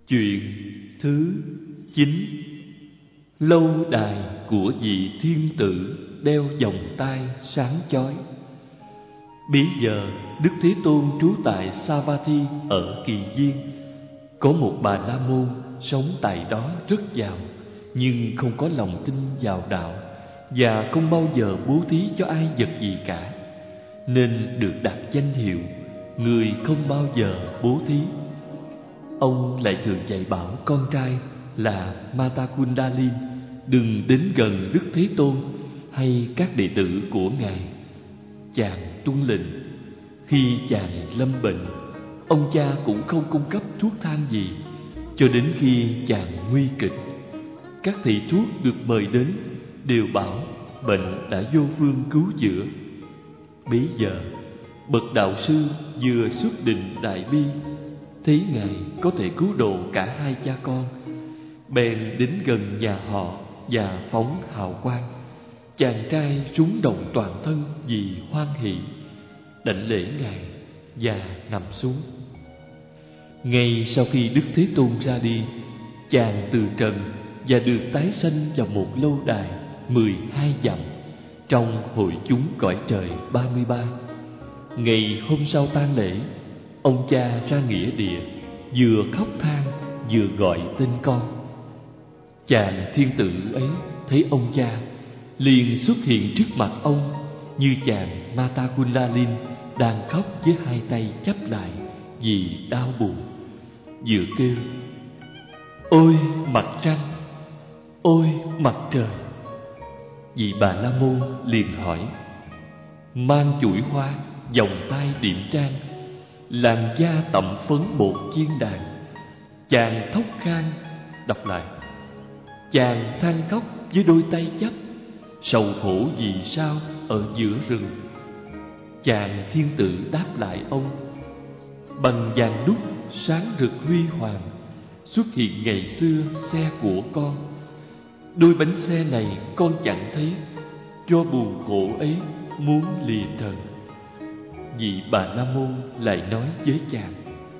Chuyện thứ 9. Lâu đài của vị thiên tử đeo vòng tay sáng chói. Bấy giờ Đức Thế Tôn trú tại Savatthi ở Kỳ Viên. Có một Bà La Môn sống tại đó rất giàu, nhưng không có lòng tin vào đạo và không bao giờ bố thí cho ai vật gì cả, nên được đặt danh hiệu người không bao giờ bố thí. Ông lại thường dạy bảo con trai là Mata Kundalin đừng đến gần Đức Thế Tôn hay các đệ tử của Ngài. Chàng tuân lệnh. Khi chàng lâm bệnh, ông cha cũng không cung cấp thuốc thang gì, cho đến khi chàng nguy kịch. Các thầy thuốc được mời đến đều bảo bệnh đã vô phương cứu chữa. Bấy giờ bậc đạo sư vừa xuất định đại bi, thấy Ngài có thể cứu độ cả hai cha con, bèn đến gần nhà họ và phóng hào quang. Chàng trai rúng động toàn thân vì hoan hỷ, đảnh lễ Ngài và nằm xuống. Ngay sau khi Đức Thế Tôn ra đi, chàng từ trần và được tái sanh vào một lâu đài 12 dặm trong hội chúng cõi trời 33. Ngày hôm sau tang lễ, ông cha ra nghĩa địa, vừa khóc than vừa gọi tên con. Chàng thiên tử ấy thấy ông cha, liền xuất hiện trước mặt ông, như chàng Mata Kundalin đang khóc với hai tay chắp lại vì đau buồn, vừa kêu: "Ôi mặt trăng! Ôi mặt trời!" Vị Bà La Môn liền hỏi: "Mang chuỗi hoa, vòng tay điểm trang, làn da tẩm phấn bột chiên đàn." Chàng thốc khan đọc lại: "Chàng than khóc với đôi tay chắp, sầu khổ vì sao ở giữa rừng." Chàng thiên tử đáp lại ông: "Bằng vàng đúc sáng rực huy hoàng, xuất hiện ngày xưa xe của con. Đôi bánh xe này con chẳng thấy, cho buồn khổ ấy muốn lìa trần." Vị Bà La Môn lại nói với chàng: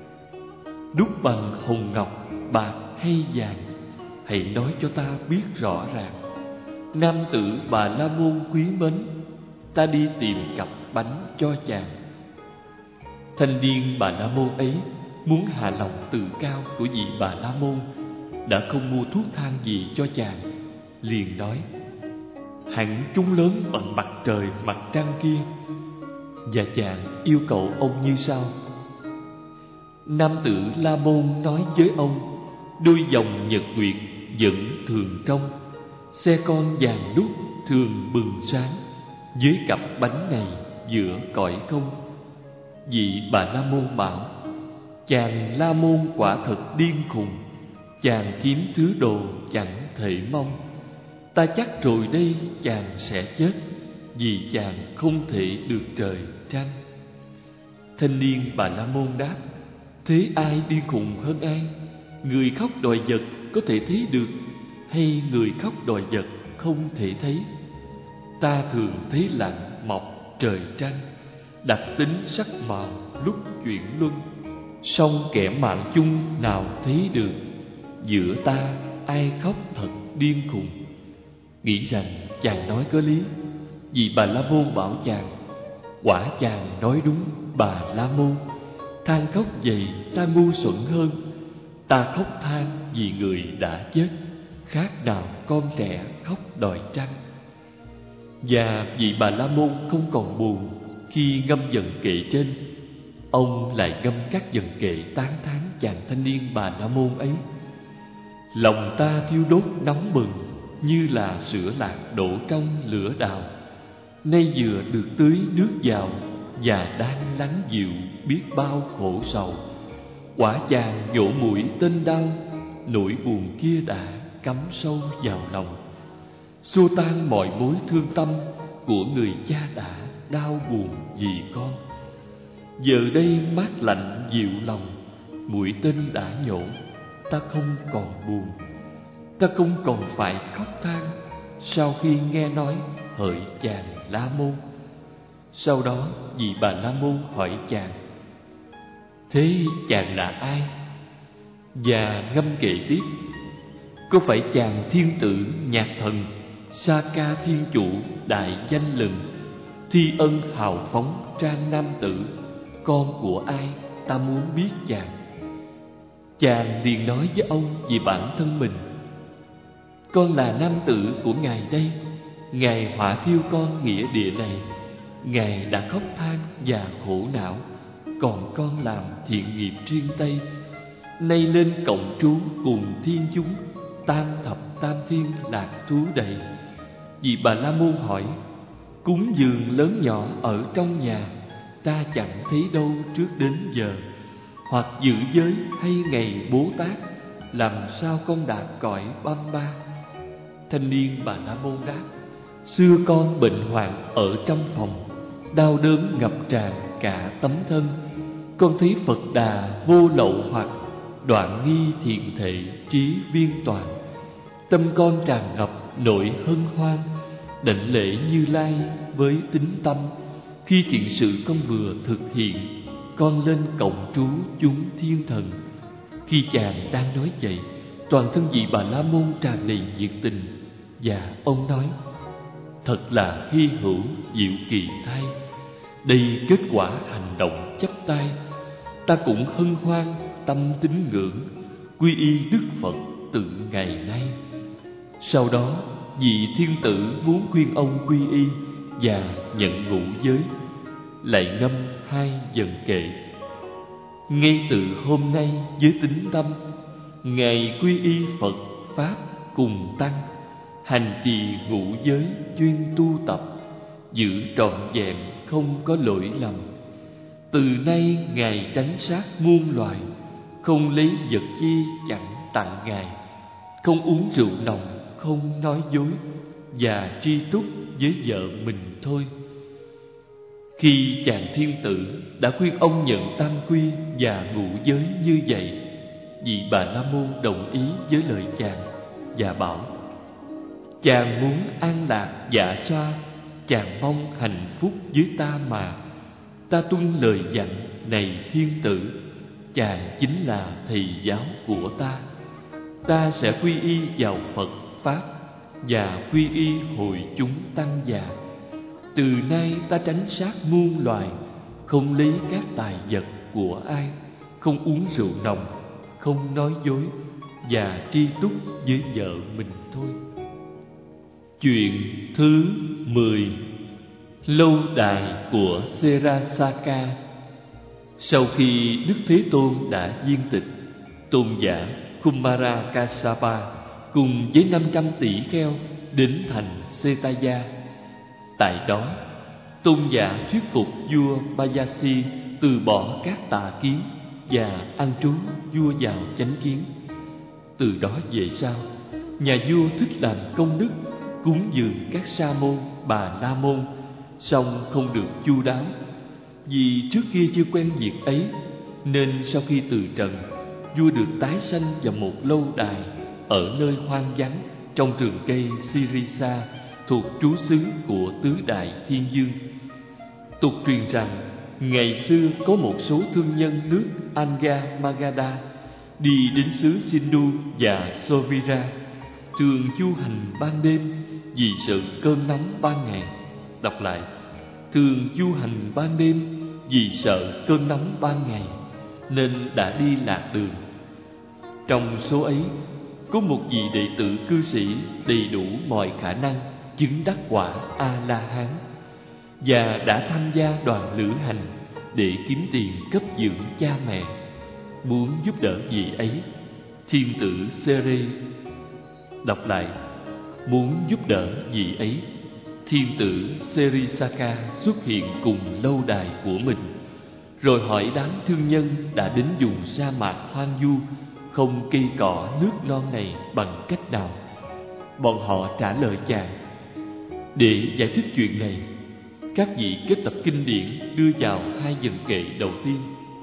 "Đúc bằng hồng ngọc, bạc hay vàng, hãy nói cho ta biết rõ ràng." Nam tử Bà La Môn quý mến, ta đi tìm cặp bánh cho chàng. Thanh niên Bà La Môn ấy muốn hạ lòng tự cao của vị Bà La Môn, đã không mua thuốc thang gì cho chàng, liền nói: "Hẳn chúng lớn bằng mặt trời mặt trăng kia." Và chàng yêu cầu ông như sau. Nam tử La Môn nói với ông: "Đôi vòng nhật nguyệt vẫn thường trong, xe con vàng đúc thường bừng sáng, với cặp bánh này giữa cõi không." Vị Bà La Môn bảo: "Chàng La Môn quả thật điên khùng, chàng kiếm thứ đồ chẳng thể mong. Ta chắc rồi đây chàng sẽ chết, vì chàng không thể được trời trăng." Thanh niên Bà La Môn đáp: "Thế ai điên khùng hơn ai? Người khóc đòi vật có thể thấy được, hay người khóc đòi vật không thể thấy? Ta thường thấy lặng mọc trời trăng, đặc tính sắc màu lúc chuyển luân, song kẻ mạng chung nào thấy được. Giữa ta ai khóc thật điên khùng." Nghĩ rằng chàng nói có lý, vì Bà La Môn bảo chàng: "Quả chàng nói đúng, Bà La Môn. Than khóc vậy ta ngu xuẩn hơn. Ta khóc than vì người đã chết, khác nào con trẻ khóc đòi trăng." Và vị Bà La Môn không còn buồn khi ngâm vần kệ trên. Ông lại ngâm các vần kệ tán thán chàng thanh niên Bà La Môn ấy. Lòng ta thiêu đốt nóng bừng, như là sữa lạc đổ trong lửa đào. Nay vừa được tưới nước vào, và đang lắng dịu biết bao khổ sầu. Quả chàng nhổ mũi tên đau, nỗi buồn kia đã cắm sâu vào lòng, xua tan mọi mối thương tâm của người cha đã đau buồn vì con. Giờ đây mát lạnh dịu lòng, mũi tên đã nhổ, ta không còn buồn. Ta không còn phải khóc than sau khi nghe nói hỡi chàng La Môn. Sau đó vị Bà La Môn hỏi chàng: "Thế chàng là ai?" và ngâm kệ tiếp: có phải chàng thiên tử nhạc thần Sa-ca thiên chủ đại danh lừng, thi ân hào phóng trang nam tử, con của ai ta muốn biết chàng. Chàng liền nói với ông về bản thân mình: con là nam tử của ngài đây. Ngài hỏa thiêu con nghĩa địa này. Ngài đã khóc than và khổ não, còn con làm thiện nghiệp riêng Tây. Nay lên cộng trú cùng thiên chúng, tam thập tam thiên lạc thú đầy. Vì Bà La Môn hỏi: cúng dường lớn nhỏ ở trong nhà ta chẳng thấy đâu trước đến giờ, hoặc giữ giới hay ngày Bố Tát, làm sao con đạt cõi Bamba? Thanh niên Bà La Môn đáp: xưa con bệnh hoạn ở trong phòng, đau đớn ngập tràn cả tấm thân. Con thấy Phật Đà vô lậu hoặc, đoạn nghi thiện thệ trí viên toàn. Tâm con tràn ngập nỗi hân hoan, đảnh lễ Như Lai với tín tâm. Khi thiện sự con vừa thực hiện, con lên cộng trú chúng thiên thần. Khi chàng đang nói vậy, toàn thân vị Bà La Môn tràn đầy nhiệt tình, và ông nói: thật là hy hữu diệu kỳ thay. Đây kết quả hành động chắp tay. Ta cũng hân hoan tâm tín ngưỡng, quy y Đức Phật từ ngày nay. Sau đó vị thiên tử muốn khuyên ông quy y và nhận ngũ giới, lại ngâm 2 vần kệ: ngay từ hôm nay với tín tâm, ngài quy y Phật Pháp cùng Tăng, hành trì ngũ giới chuyên tu tập, giữ trọn vẹn không có lỗi lầm. Từ nay ngài tránh sát muôn loài, không lấy vật chi chẳng tặng ngài, không uống rượu nồng, không nói dối, và tri túc với vợ mình thôi. Khi chàng thiên tử đã khuyên ông nhận tam quy và ngũ giới như vậy, vị Bà La Môn đồng ý với lời chàng và bảo: chàng muốn an lạc dạ xoa, chàng mong hạnh phúc với ta mà. Ta tuân lời dặn này thiên tử, chàng chính là thầy giáo của ta. Ta sẽ quy y vào Phật Pháp và quy y hội chúng tăng già. Từ nay ta tránh sát muôn loài, không lấy các tài vật của ai, không uống rượu nồng, không nói dối, và tri túc với vợ mình thôi. Chuyện thứ 10: lâu đài của Serasaka. Sau khi Đức Thế Tôn đã viên tịch, tôn giả Kumara Kassapa cùng với 500 tỷ kheo đến thành Setaya. Tại đó, tôn giả thuyết phục vua Bayasi từ bỏ các tà kiến và an trú vua vào chánh kiến. Từ đó về sau, nhà vua thích làm công đức, cúng dường các sa môn, bà la môn, song không được chu đáo. Vì trước kia chưa quen việc ấy, nên sau khi từ trần, vua được tái sanh vào một lâu đài ở nơi hoang vắng trong rừng cây Sirisa thuộc trú xứ của tứ đại thiên dương. Tục truyền rằng ngày xưa có một số thương nhân nước Anga Magadha đi đến xứ Sindhu và Sovira, thường du hành ban đêm vì sợ cơn nóng ban ngày. Đọc lại: thường du hành ban đêm vì sợ cơn nóng ban ngày, nên đã đi lạc đường. Trong số ấy có một vị đệ tử cư sĩ đầy đủ mọi khả năng chứng đắc quả A-la-hán, và đã tham gia đoàn lữ hành để kiếm tiền cấp dưỡng cha mẹ. Muốn giúp đỡ vị ấy, thiên tử Sere. Đọc lại: muốn giúp đỡ vị ấy, thiên tử Serisaka xuất hiện cùng lâu đài của mình, rồi hỏi đám thương nhân đã đến vùng sa mạc hoang vu không cây cỏ nước non này bằng cách nào. Bọn họ trả lời chàng: để giải thích chuyện này, các vị kết tập kinh điển đưa vào 2 vần kệ đầu tiên: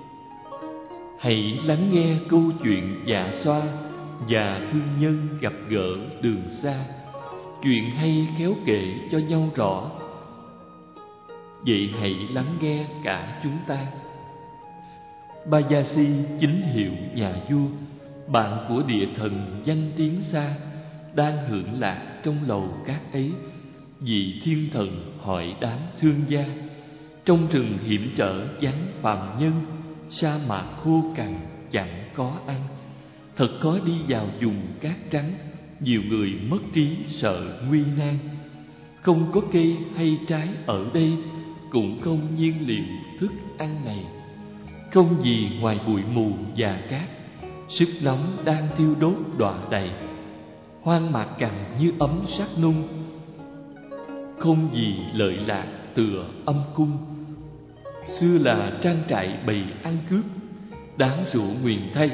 hãy lắng nghe câu chuyện dạ xoa và thương nhân gặp gỡ đường xa, chuyện hay khéo kể cho nhau rõ. Vậy hãy lắng nghe cả chúng ta. Bayasi chính hiệu nhà vua, bạn của địa thần danh tiếng xa, đang hưởng lạc trong lầu cát ấy. Vị thiên thần hỏi đám thương gia, trong rừng hiểm trở vắng phàm nhân, sa mạc khô cằn chẳng có ăn. Thật khó đi vào vùng cát trắng, nhiều người mất trí sợ nguy nan. Không có cây hay trái ở đây, cũng không nhiên liệu thức ăn này. Không gì ngoài bụi mù và cát, sức nóng đang thiêu đốt đọa đầy. Hoang mạc cằn như ấm sắt nung, không gì lợi lạc tựa âm cung. Xưa là trang trại bầy ăn cướp, đáng rủa nguyền thay.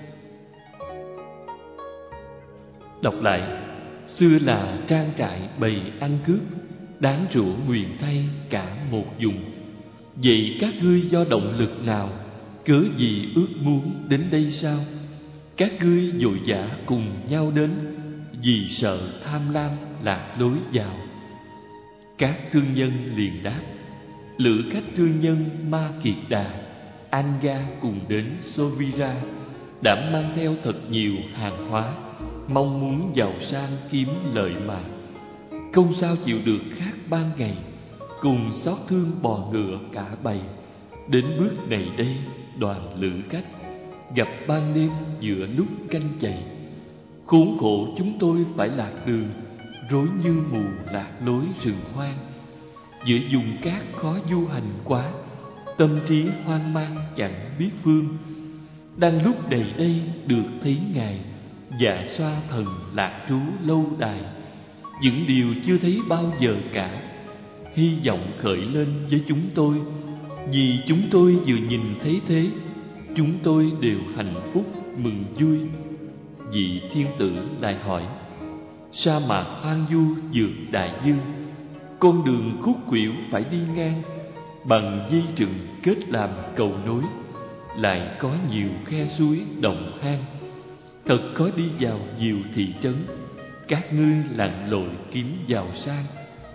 Đọc lại: xưa là trang trại bầy ăn cướp, đáng rủa nguyền thay cả một vùng. Vậy các ngươi do động lực nào, cớ gì ước muốn đến đây sao? Các ngươi vội vã cùng nhau đến, vì sợ tham lam lạc lối vào. Các thương nhân liền đáp: lữ khách thương nhân Ma Kiệt Đà, Anga cùng đến Sovira, đã mang theo thật nhiều hàng hóa, mong muốn giàu sang kiếm lợi mà. Không sao chịu được khác ban ngày, cùng xót thương bò ngựa cả bầy. Đến bước này đây đoàn lữ khách, gặp ban đêm giữa lúc canh chày. Khốn khổ chúng tôi phải lạc đường, rối như mù lạc lối rừng hoang. Giữa vùng cát khó du hành quá, tâm trí hoang mang chẳng biết phương. Đang lúc đầy đây được thấy Ngài, dạ xoa thần lạc trú lâu đài. Những điều chưa thấy bao giờ cả, hy vọng khởi lên với chúng tôi. Vì chúng tôi vừa nhìn thấy thế, chúng tôi đều hạnh phúc mừng vui. Vị thiên tử lại hỏi: sa mạc hoang vu vượt đại dương, con đường khúc khuỷu phải đi ngang, bằng dây rừng kết làm cầu nối, lại có nhiều khe suối động hang. Thật khó đi vào nhiều thị trấn, các ngươi lặn lội kiếm giàu sang.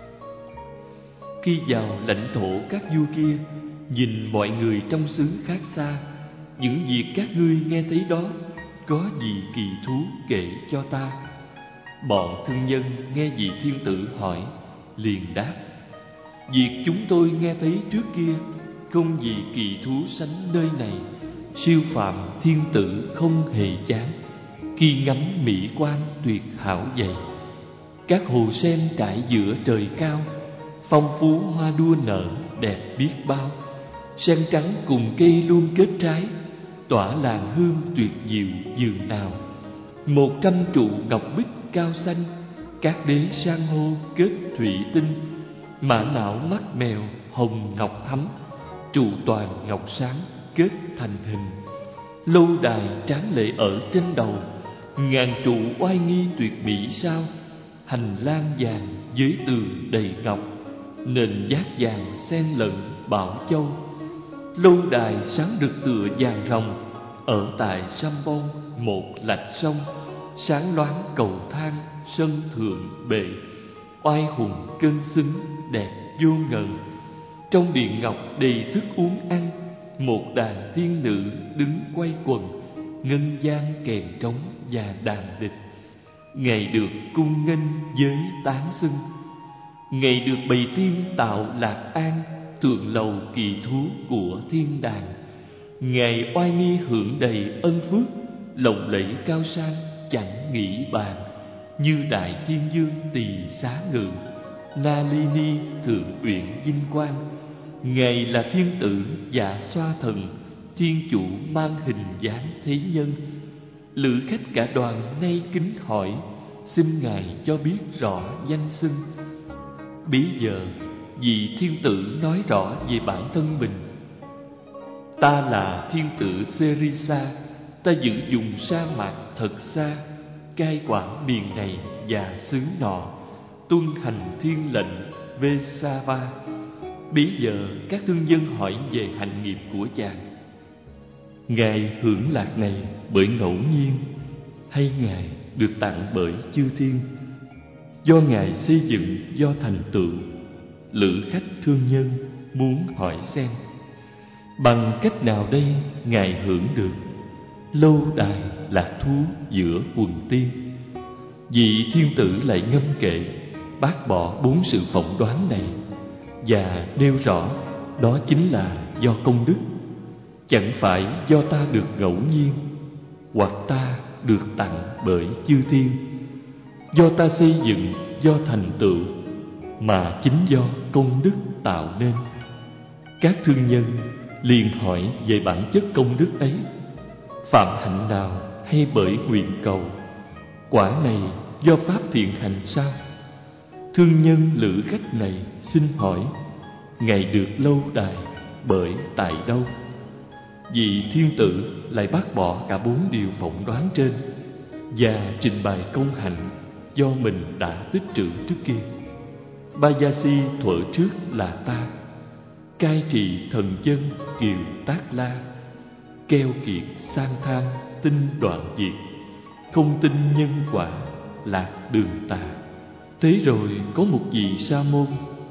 Khi vào lãnh thổ các vua kia, nhìn mọi người trong xứ khác xa, những việc các ngươi nghe thấy đó, có gì kỳ thú kể cho ta. Bọn thương nhân nghe vị thiên tử hỏi, liền đáp: việc chúng tôi nghe thấy trước kia, không gì kỳ thú sánh nơi này. Siêu phàm thiên tử không hề chán, khi ngắm mỹ quan tuyệt hảo vậy. Các hồ sen trải giữa trời cao, phong phú hoa đua nở đẹp biết bao. Sen trắng cùng cây luôn kết trái, tỏa làn hương tuyệt diệu dường nào. 100 trụ ngọc bích cao xanh, các đế san hô kết thủy tinh. Mã não mắt mèo hồng ngọc thắm, trụ toàn ngọc sáng kết thành hình. Lâu đài tráng lệ ở trên đầu, ngàn trụ oai nghi tuyệt mỹ sao. Hành lang vàng với tường đầy ngọc, nền giác vàng xen lẫn bảo châu. Lâu đài sáng rực tựa vàng ròng, ở tại Sambon một lạch sông. Sáng loáng cầu thang sân thượng bệ, oai hùng cân xứng đẹp vô ngần. Trong điện ngọc đầy thức uống ăn, một đàn tiên nữ đứng quay quần, ngân vang kèn trống và đàn địch. Ngày được cung nghênh với tán xưng, ngày được bầy tiên tạo lạc an, thượng lầu kỳ thú của thiên đàng. Ngày oai nghi hưởng đầy ân phước, lộng lẫy cao sang chẳng nghĩ bàn. Như đại thiên dương tỳ xá ngự, Na Ly Ni thượng uyển vinh quang. Ngày là thiên tử dạ xoa thần, thiên chủ mang hình dáng thế nhân. Lữ khách cả đoàn nay kính hỏi, xin Ngài cho biết rõ danh xưng. Bấy giờ vị thiên tử nói rõ về bản thân mình: ta là thiên tử Serisa, ta giữ vùng sa mạc thật xa, cai quản miền này và xứ nọ, tuân hành thiên lệnh Vesava. Bấy giờ các thương dân hỏi về hạnh nghiệp của chàng. Ngài hưởng lạc này bởi ngẫu nhiên, hay Ngài được tặng bởi chư thiên, do Ngài xây dựng, do thành tựu? Lữ khách thương nhân muốn hỏi xem, bằng cách nào đây Ngài hưởng được? Lâu đài lạc thú giữa quần tiên. Vị thiên tử lại ngâm kệ bác bỏ 4 sự phỏng đoán này và nêu rõ đó chính là do công đức, chẳng phải do ta được ngẫu nhiên hoặc ta được tặng bởi chư thiên, do ta xây dựng, do thành tựu, mà chính do công đức tạo nên. Các thương nhân liền hỏi về bản chất công đức ấy, phạm hạnh nào hay bởi nguyện cầu? Quả này do pháp thiện hành sao? Thương nhân lữ khách này xin hỏi, Ngài được lâu đài bởi tại đâu? Vị thiên tử lại bác bỏ cả 4 điều phỏng đoán trên và trình bày công hạnh do mình đã tích trữ trước kia. Bajasi thuở trước là ta, cai trị thần dân kiều Tác La, keo kiệt sang tham tinh đoạn diệt, không tin nhân quả lạc đường tà. Thế rồi có một vị sa môn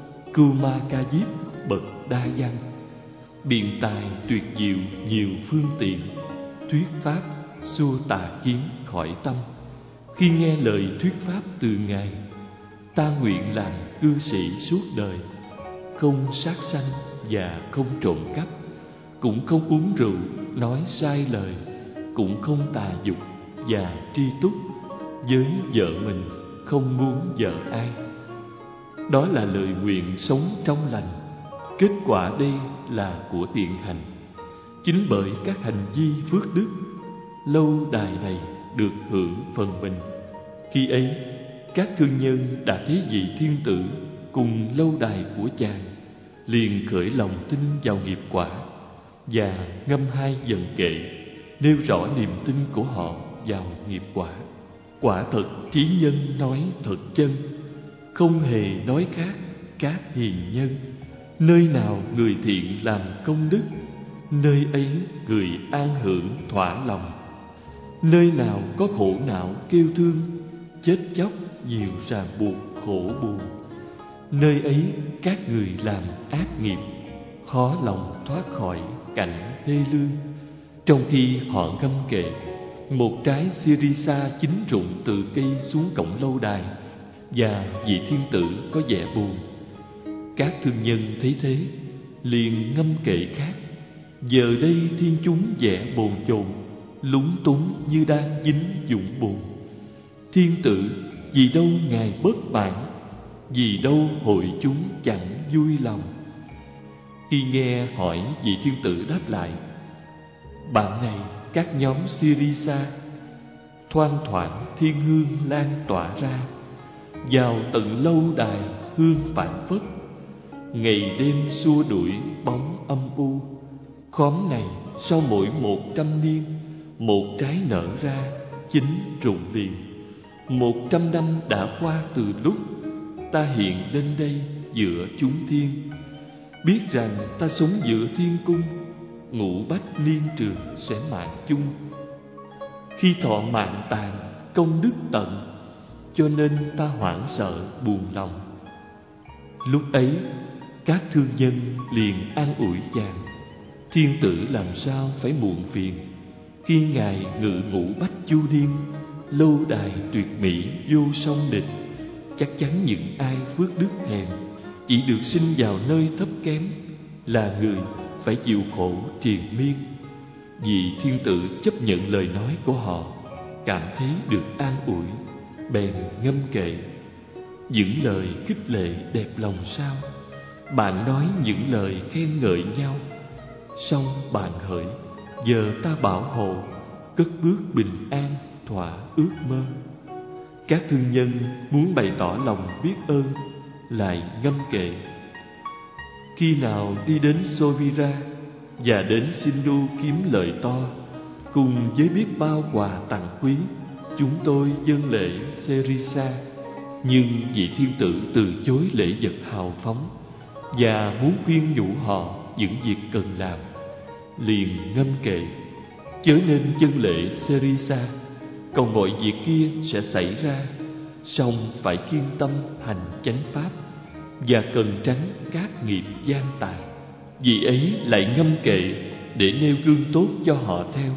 Kumākājip bậc đa văn, biện tài tuyệt diệu nhiều phương tiện, thuyết pháp xua tà kiến khỏi tâm. Khi nghe lời thuyết pháp từ Ngài, ta nguyện làm cư sĩ suốt đời, không sát sanh và không trộm cắp, cũng không uống rượu nói sai lời, cũng không tà dục và tri túc, với vợ mình không muốn vợ ai. Đó là lời nguyện sống trong lành. Kết quả đây là của thiện hành. Chính bởi các hành vi phước đức, lâu đài này được hưởng phần mình. Khi ấy, các thương nhân đã thấy vị thiên tử cùng lâu đài của chàng, liền khởi lòng tin vào nghiệp quả và ngâm 2 vần kệ nêu rõ niềm tin của họ vào nghiệp quả. Quả thật thí nhân nói thật chân, không hề nói khác các hiền nhân. Nơi nào người thiện làm công đức, nơi ấy người an hưởng thỏa lòng. Nơi nào có khổ não kêu thương, chết chóc nhiều ràng buộc khổ buồn, nơi ấy các người làm ác nghiệp, khó lòng thoát khỏi cảnh thê lương. Trong khi họ ngâm kệ, một trái sirisa chín rụng từ cây xuống cổng lâu đài, và vị thiên tử có vẻ buồn. Các thương nhân thấy thế, liền ngâm kệ khác. Giờ đây thiên chúng vẻ bồn chồn, lúng túng như đang dính vũng bùn. Thiên tử, vì đâu Ngài bất mãn, vì đâu hội chúng chẳng vui lòng. Khi nghe hỏi, vị thiên tử đáp lại, bạn này các nhóm Sirisa, thoang thoảng thiên hương lan tỏa ra, vào tận lâu đài hương phảng phất, ngày đêm xua đuổi bóng âm u. Khóm này sau mỗi 100 niên, một trái nở ra 9 rụng liền. 100 năm đã qua từ lúc ta hiện lên đây giữa chúng thiên. Biết rằng ta sống giữa thiên cung, ngũ bách niên trường sẽ mạng chung. Khi thọ mạng tàn, công đức tận, cho nên ta hoảng sợ buồn lòng. Lúc ấy các thương nhân liền an ủi chàng, thiên tử làm sao phải muộn phiền. Khi Ngài ngự ngũ bách chu niên, lâu đài tuyệt mỹ vô song địch, chắc chắn những ai phước đức hèn, chỉ được sinh vào nơi thấp kém, là người phải chịu khổ triền miên. Vì thiên tử chấp nhận lời nói của họ, cảm thấy được an ủi, bèn ngâm kệ. Những lời khích lệ đẹp lòng sao? Bạn nói những lời khen ngợi nhau. Xong bạn hỡi, giờ ta bảo hộ, cất bước bình an thỏa ước mơ. Các thương nhân muốn bày tỏ lòng biết ơn, lại ngâm kệ. Khi nào đi đến Sovira và đến Sindhu kiếm lợi to, cùng với biết bao quà tặng quý, chúng tôi dâng lễ Serisa. Nhưng vị thiên tử từ chối lễ vật hào phóng và muốn khuyên nhủ họ những việc cần làm, liền ngâm kệ. Chớ nên dâng lễ Serisa, còn mọi việc kia sẽ xảy ra. Song phải kiên tâm hành chánh pháp và cần tránh các nghiệp gian tà. Vì ấy lại ngâm kệ để nêu gương tốt cho họ theo,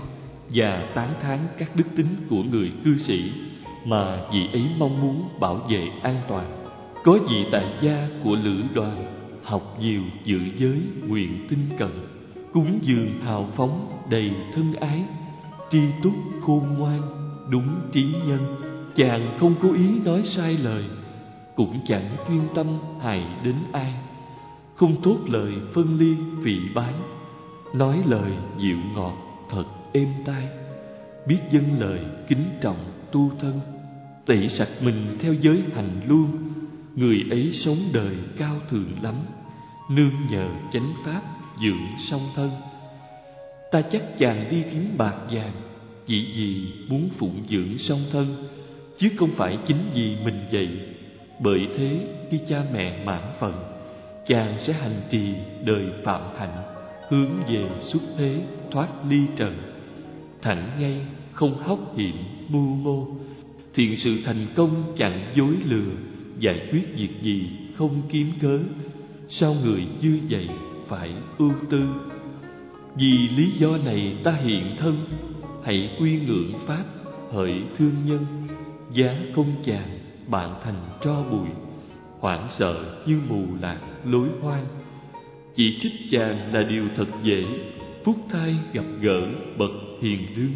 và tán thán các đức tính của người cư sĩ mà vị ấy mong muốn bảo vệ an toàn. Có vị tại gia của lữ đoàn học nhiều giữ giới nguyện tinh cận, cúng dường hào phóng đầy thân ái, tri túc khôn ngoan đúng trí nhân. Chàng không cố ý nói sai lời, cũng chẳng chuyên tâm hại đến ai, không thốt lời phân ly vị bái, nói lời dịu ngọt thật êm tai, biết dâng lời kính trọng tu thân, tẩy sạch mình theo giới hành luôn. Người ấy sống đời cao thượng lắm, nương nhờ chánh pháp dưỡng song thân. Ta chắc chàng đi kiếm bạc vàng chỉ vì muốn phụng dưỡng song thân, chứ không phải chính vì mình vậy. Bởi thế khi cha mẹ mãn phận, chàng sẽ hành trì đời phạm hạnh, hướng về xuất thế thoát ly trần. Thẳng ngay không hóc hiểm mưu mô, thiện sự thành công chẳng dối lừa, giải quyết việc gì không kiếm cớ. Sao người như vậy phải ưu tư? Vì lý do này ta hiện thân, hãy quy ngưỡng pháp hỡi thương nhân. Giá không chàng bạn thành tro bụi, hoảng sợ như mù lạc lối hoang. Chỉ trích chàng là điều thật dễ, phúc thai gặp gỡ bậc hiền lương.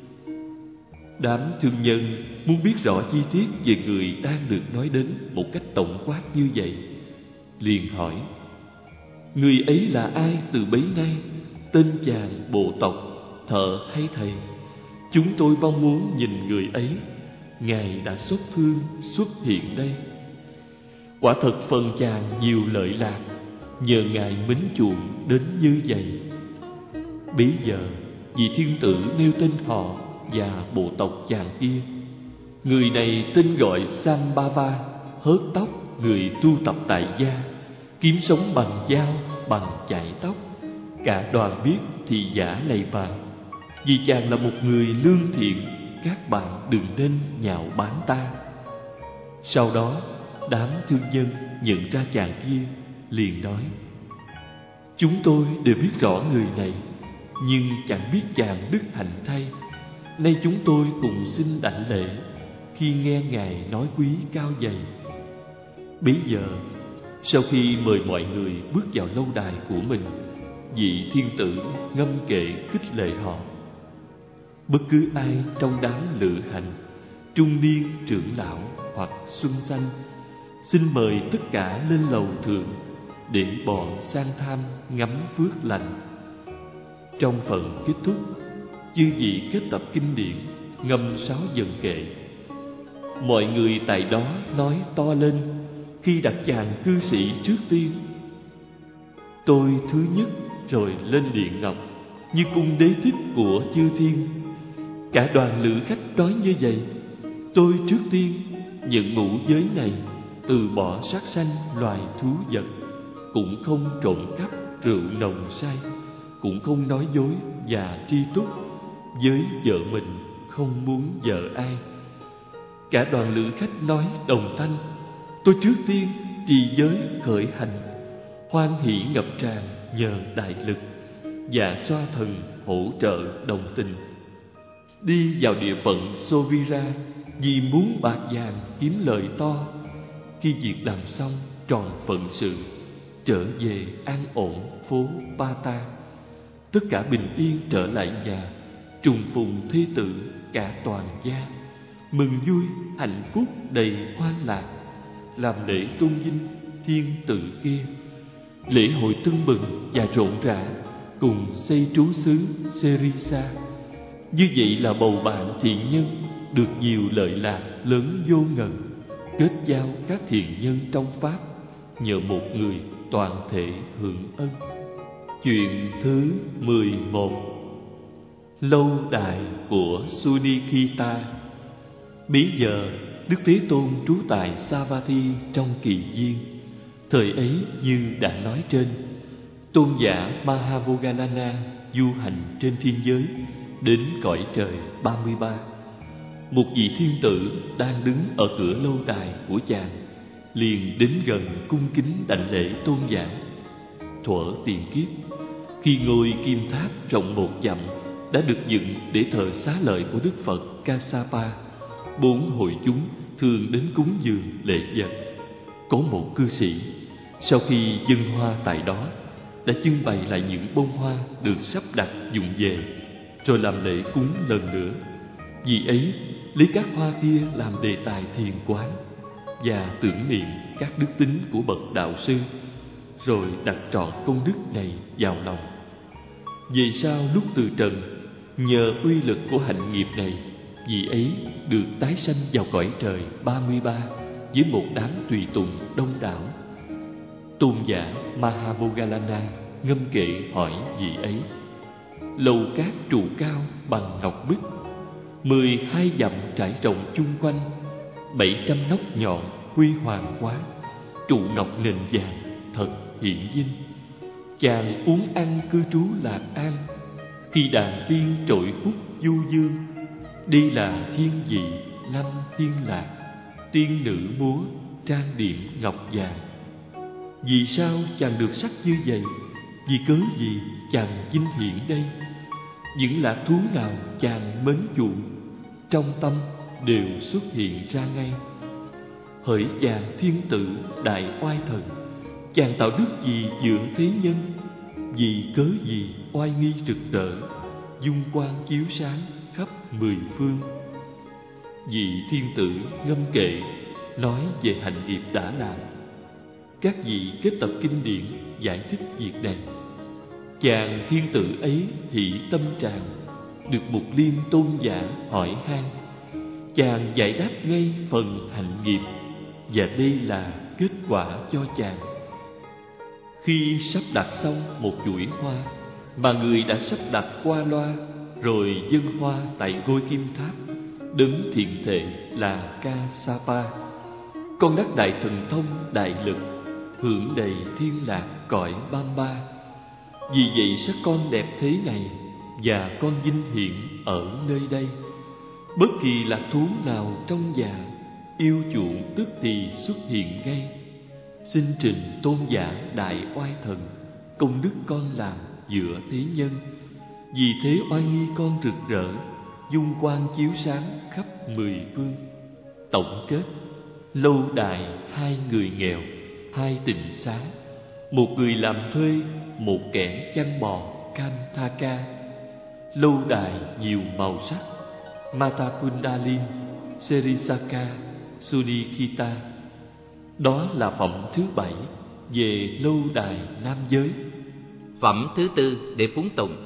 Đám thương nhân muốn biết rõ chi tiết về người đang được nói đến một cách tổng quát như vậy, liền hỏi: người ấy là ai từ bấy nay? Tên chàng, bộ tộc, thợ hay thầy? Chúng tôi mong muốn nhìn người ấy. Ngài đã xót thương xuất hiện đây. Quả thật phần chàng nhiều lợi lạc, nhờ Ngài mến chuộng đến như vậy. Bấy giờ vị thiên tử nêu tên họ và bộ tộc chàng kia. Người này tên gọi Sambhava, hớt tóc, người tu tập tại gia, kiếm sống bằng dao, bằng chải tóc. Cả đoàn biết thì giả lầy vàng. Vì chàng là một người lương thiện, các bạn đừng nên nhạo báng ta. Sau đó đám thương nhân nhận ra chàng kia, liền nói: chúng tôi đều biết rõ người này, nhưng chẳng biết chàng đức hạnh thay. Nay chúng tôi cùng xin đảnh lễ khi nghe Ngài nói quý cao dày. Bấy giờ sau khi mời mọi người bước vào lâu đài của mình, vị thiên tử ngâm kệ khích lệ họ: bất cứ ai trong đám lữ hành, trung niên, trưởng lão hoặc xuân xanh, xin mời tất cả lên lầu thượng, để bọn sang tham ngắm phước lành. Trong phần kết thúc, chư vị kết tập kinh điển, ngâm 6 vần kệ. Mọi người tại đó nói to lên khi đặt chàng cư sĩ trước tiên: tôi thứ nhất rồi lên điện ngọc, như cung đế thích của chư thiên. Cả đoàn lữ khách nói như vậy. Tôi trước tiên nhận ngũ giới này, từ bỏ sát sanh loài thú vật, cũng không trộm cắp rượu nồng say, cũng không nói dối và tri túc. Với vợ mình không muốn vợ ai. Cả đoàn lữ khách nói đồng thanh: tôi trước tiên trì giới khởi hành, hoan hỷ ngập tràn nhờ đại lực, và xoa thần hỗ trợ đồng tình. Đi vào địa phận Sovira vì muốn bạc vàng kiếm lời to. Khi việc làm xong tròn phận sự, trở về an ổn phố Pata. Tất cả bình yên trở lại nhà, trùng phùng thê tử cả toàn gia, mừng vui hạnh phúc đầy hoan lạc, làm lễ tôn vinh thiên tử kia. Lễ hội tưng bừng và rộn rã, cùng xây trú xứ Serisa. Như vậy là bầu bạn thiện nhân được nhiều lợi lạc lớn vô ngần, kết giao các thiện nhân trong pháp, nhờ một người toàn thể hưởng ân. Chuyện thứ 11: lâu đài của Sunikita. Bấy giờ Đức Thế Tôn trú tại Savatthi trong kỳ viên. Thời ấy như đã nói trên, tôn giả Mahavogalana du hành trên thiên giới, đến cõi trời 33. Một vị thiên tử đang đứng ở cửa lâu đài của chàng, liền đến gần cung kính đảnh lễ tôn giả. Thuở tiền kiếp, khi ngôi kim tháp rộng 1 dặm đã được dựng để thờ xá lợi của Đức Phật Kassapa. 4 hội chúng thường đến cúng dường lễ vật. Có một cư sĩ sau khi dâng hoa tại đó đã trưng bày lại những bông hoa được sắp đặt dụng về, rồi làm lễ cúng lần nữa. Vì ấy lấy các hoa kia làm đề tài thiền quán và tưởng niệm các đức tính của bậc đạo sư, rồi đặt trọn công đức này vào lòng. Về sau lúc từ trần, nhờ uy lực của hạnh nghiệp này, vị ấy được tái sanh vào cõi trời 33 với một đám tùy tùng đông đảo. Tôn giả Mahamoggallana ngâm kệ hỏi vị ấy: lầu cát trụ cao bằng ngọc bích, 12 dặm trải rộng chung quanh, 700 nóc nhọn huy hoàng quá, trụ ngọc nền vàng thật hiển vinh. Chàng uống ăn cư trú lạc an, khi đàn tiên trội khúc du dương. Đi là thiên vị lâm thiên lạc, tiên nữ múa trang điểm ngọc vàng. Vì sao chàng được sắc như vậy? Vì cớ gì chàng vinh hiển đây? Những lạc thú nào chàng mến chuộng, trong tâm đều xuất hiện ra ngay. Hỡi chàng thiên tử đại oai thần, chàng tạo đức gì giữa thế nhân? Vì cớ gì oai nghi rực rỡ, dung quang chiếu sáng khắp 10 phương? Vị thiên tử ngâm kệ nói về hạnh nghiệp đã làm. Các vị kết tập kinh điển giải thích việc này. Chàng thiên tử ấy hỷ tâm tràng, được một Liêm tôn giả hỏi han. Chàng giải đáp ngay phần hạnh nghiệp, và đây là kết quả cho chàng. Khi sắp đặt xong một chuỗi hoa mà người đã sắp đặt qua loa, rồi dâng hoa tại ngôi kim tháp, đấng thiện thệ là Kassapa, con đắc đại thần thông đại lực, hưởng đầy thiên lạc cõi Bamba. Vì vậy sắc con đẹp thế này, và con vinh hiển ở nơi đây. Bất kỳ lạc thú nào trong già, yêu chuộng tức thì xuất hiện ngay. Xin trình tôn giả đại oai thần, công đức con làm giữa thế nhân. Vì thế oai nghi con rực rỡ, dung quang chiếu sáng khắp 10 phương. Tổng kết: lâu đài 2 người nghèo, 2 tịnh xá, một người làm thuê, một kẻ chăn bò Kantaka. Lâu đài nhiều màu sắc: Mata Kundalin, Serisaka, Sunikita. Đó là phẩm thứ 7 về lâu đài nam giới. Phẩm thứ 4 để phúng tụng: